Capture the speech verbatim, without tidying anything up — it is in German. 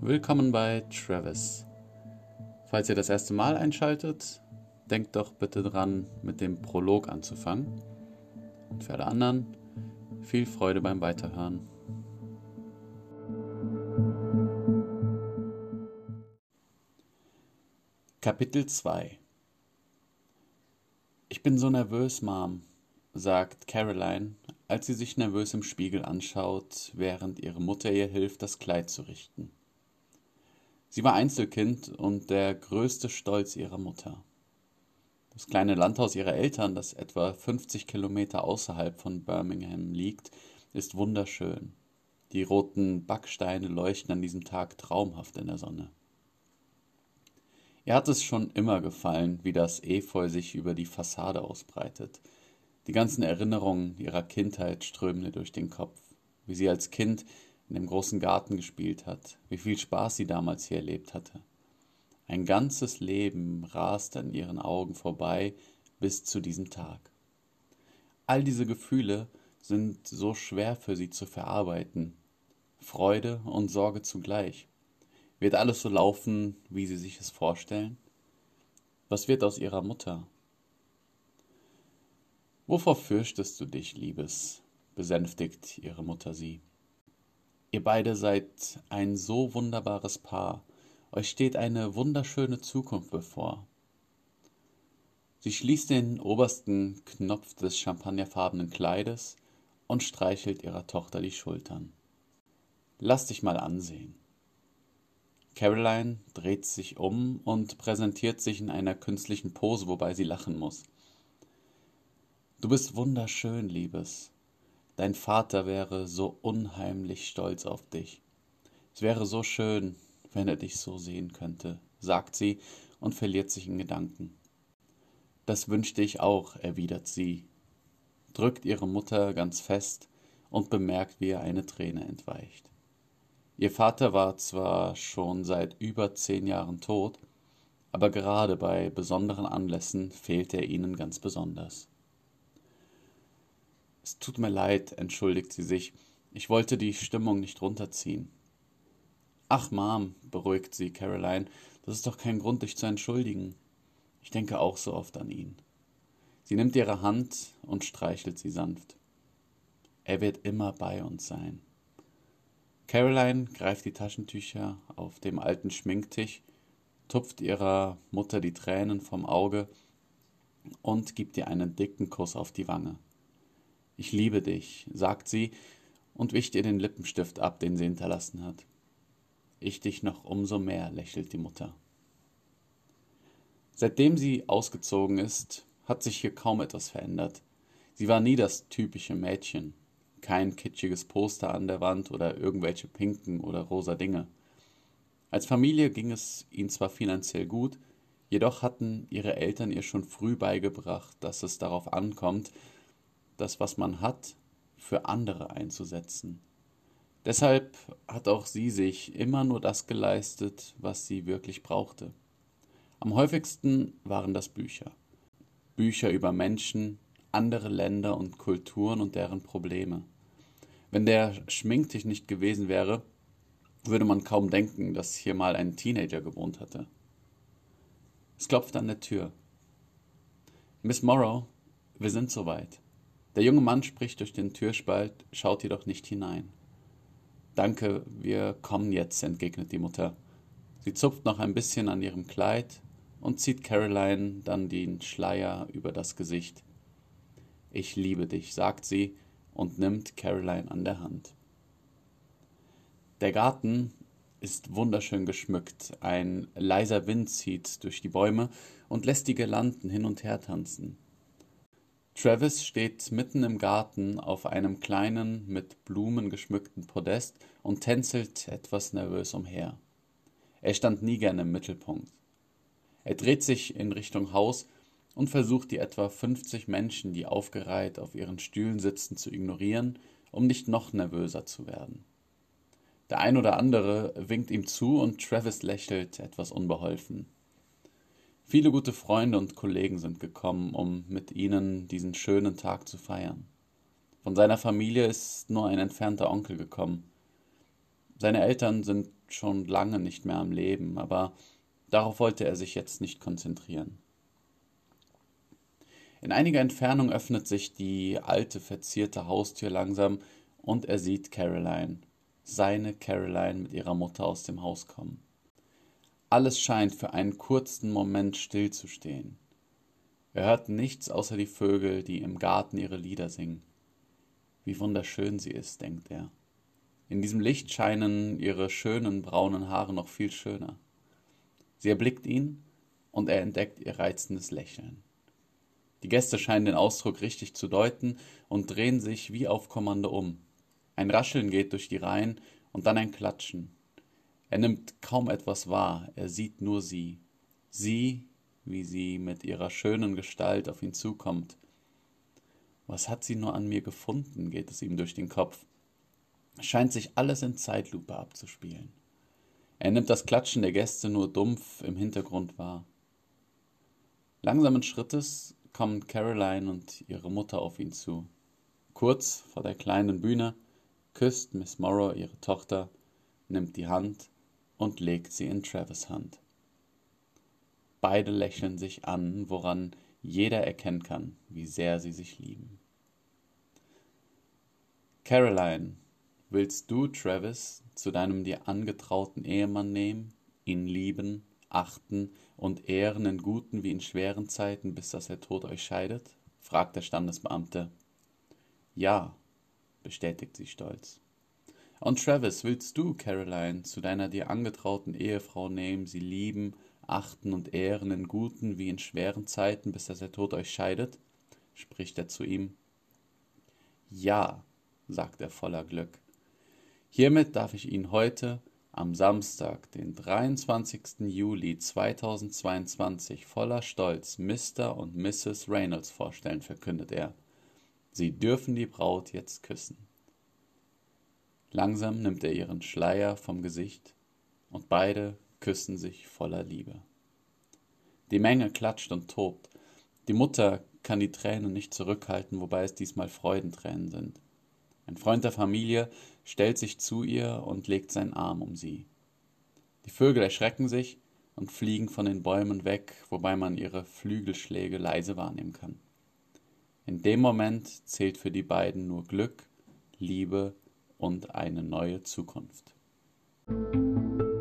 Willkommen bei Travis. Falls ihr das erste Mal einschaltet, denkt doch bitte dran, mit dem Prolog anzufangen. Und für alle anderen, viel Freude beim Weiterhören. Kapitel zwei. Ich bin so nervös, Mom, sagt Caroline, als sie sich nervös im Spiegel anschaut, während ihre Mutter ihr hilft, das Kleid zu richten. Sie war Einzelkind und der größte Stolz ihrer Mutter. Das kleine Landhaus ihrer Eltern, das etwa fünfzig Kilometer außerhalb von Birmingham liegt, ist wunderschön. Die roten Backsteine leuchten an diesem Tag traumhaft in der Sonne. Ihr hat es schon immer gefallen, wie das Efeu sich über die Fassade ausbreitet. Die ganzen Erinnerungen ihrer Kindheit strömen ihr durch den Kopf, wie sie als Kind in dem großen Garten gespielt hat, wie viel Spaß sie damals hier erlebt hatte. Ein ganzes Leben raste an ihren Augen vorbei bis zu diesem Tag. All diese Gefühle sind so schwer für sie zu verarbeiten. Freude und Sorge zugleich. Wird alles so laufen, wie sie sich es vorstellen? Was wird aus ihrer Mutter? Wovor fürchtest du dich, Liebes? Besänftigt ihre Mutter sie. Ihr beide seid ein so wunderbares Paar. Euch steht eine wunderschöne Zukunft bevor. Sie schließt den obersten Knopf des champagnerfarbenen Kleides und streichelt ihrer Tochter die Schultern. Lass dich mal ansehen. Caroline dreht sich um und präsentiert sich in einer künstlichen Pose, wobei sie lachen muss. Du bist wunderschön, Liebes. Dein Vater wäre so unheimlich stolz auf dich. Es wäre so schön, wenn er dich so sehen könnte, sagt sie und verliert sich in Gedanken. Das wünschte ich auch, erwidert sie, drückt ihre Mutter ganz fest und bemerkt, wie ihr eine Träne entweicht. Ihr Vater war zwar schon seit über zehn Jahren tot, aber gerade bei besonderen Anlässen fehlte er ihnen ganz besonders. Es tut mir leid, entschuldigt sie sich. Ich wollte die Stimmung nicht runterziehen. Ach, Mom, beruhigt sie Caroline, das ist doch kein Grund, dich zu entschuldigen. Ich denke auch so oft an ihn. Sie nimmt ihre Hand und streichelt sie sanft. Er wird immer bei uns sein. Caroline greift die Taschentücher auf dem alten Schminktisch, tupft ihrer Mutter die Tränen vom Auge und gibt ihr einen dicken Kuss auf die Wange. Ich liebe dich, sagt sie und wischt ihr den Lippenstift ab, den sie hinterlassen hat. Ich dich noch umso mehr, lächelt die Mutter. Seitdem sie ausgezogen ist, hat sich hier kaum etwas verändert. Sie war nie das typische Mädchen. Kein kitschiges Poster an der Wand oder irgendwelche pinken oder rosa Dinge. Als Familie ging es ihnen zwar finanziell gut, jedoch hatten ihre Eltern ihr schon früh beigebracht, dass es darauf ankommt, das, was man hat, für andere einzusetzen. Deshalb hat auch sie sich immer nur das geleistet, was sie wirklich brauchte. Am häufigsten waren das Bücher. Bücher über Menschen, andere Länder und Kulturen und deren Probleme. Wenn der Schminktisch nicht gewesen wäre, würde man kaum denken, dass hier mal ein Teenager gewohnt hatte. Es klopft an der Tür. Miss Morrow, wir sind soweit. Der junge Mann spricht durch den Türspalt, schaut jedoch nicht hinein. Danke, wir kommen jetzt, entgegnet die Mutter. Sie zupft noch ein bisschen an ihrem Kleid und zieht Caroline dann den Schleier über das Gesicht. Ich liebe dich, sagt sie und nimmt Caroline an der Hand. Der Garten ist wunderschön geschmückt. Ein leiser Wind zieht durch die Bäume und lässt die Girlanden hin und her tanzen. Travis steht mitten im Garten auf einem kleinen, mit Blumen geschmückten Podest und tänzelt etwas nervös umher. Er stand nie gern im Mittelpunkt. Er dreht sich in Richtung Haus und versucht, die etwa fünfzig Menschen, die aufgereiht auf ihren Stühlen sitzen, zu ignorieren, um nicht noch nervöser zu werden. Der ein oder andere winkt ihm zu und Travis lächelt etwas unbeholfen. Viele gute Freunde und Kollegen sind gekommen, um mit ihnen diesen schönen Tag zu feiern. Von seiner Familie ist nur ein entfernter Onkel gekommen. Seine Eltern sind schon lange nicht mehr am Leben, aber darauf wollte er sich jetzt nicht konzentrieren. In einiger Entfernung öffnet sich die alte, verzierte Haustür langsam und er sieht Caroline, seine Caroline mit ihrer Mutter aus dem Haus kommen. Alles scheint für einen kurzen Moment stillzustehen. Er hört nichts außer die Vögel, die im Garten ihre Lieder singen. Wie wunderschön sie ist, denkt er. In diesem Licht scheinen ihre schönen braunen Haare noch viel schöner. Sie erblickt ihn und er entdeckt ihr reizendes Lächeln. Die Gäste scheinen den Ausdruck richtig zu deuten und drehen sich wie auf Kommando um. Ein Rascheln geht durch die Reihen und dann ein Klatschen. Er nimmt kaum etwas wahr, er sieht nur sie. Sie, wie sie mit ihrer schönen Gestalt auf ihn zukommt. Was hat sie nur an mir gefunden, geht es ihm durch den Kopf. Es scheint sich alles in Zeitlupe abzuspielen. Er nimmt das Klatschen der Gäste nur dumpf im Hintergrund wahr. Langsamen Schrittes kommen Caroline und ihre Mutter auf ihn zu. Kurz vor der kleinen Bühne küsst Miss Morrow ihre Tochter, nimmt die Hand und legt sie in Travis' Hand. Beide lächeln sich an, woran jeder erkennen kann, wie sehr sie sich lieben. Caroline, willst du Travis zu deinem dir angetrauten Ehemann nehmen, ihn lieben, achten und ehren in guten wie in schweren Zeiten, bis dass der Tod euch scheidet? Fragt der Standesbeamte. Ja, bestätigt sie stolz. Und Travis, willst du Caroline zu deiner dir angetrauten Ehefrau nehmen, sie lieben, achten und ehren in guten wie in schweren Zeiten, bis dass der Tod euch scheidet? Spricht er zu ihm. Ja, sagt er voller Glück. Hiermit darf ich Ihnen heute, am Samstag, den dreiundzwanzigsten Juli zweitausendzweiundzwanzig, voller Stolz Mister und Misses Reynolds vorstellen, verkündet er. Sie dürfen die Braut jetzt küssen. Langsam nimmt er ihren Schleier vom Gesicht und beide küssen sich voller Liebe. Die Menge klatscht und tobt. Die Mutter kann die Tränen nicht zurückhalten, wobei es diesmal Freudentränen sind. Ein Freund der Familie stellt sich zu ihr und legt seinen Arm um sie. Die Vögel erschrecken sich und fliegen von den Bäumen weg, wobei man ihre Flügelschläge leise wahrnehmen kann. In dem Moment zählt für die beiden nur Glück, Liebe und eine neue Zukunft.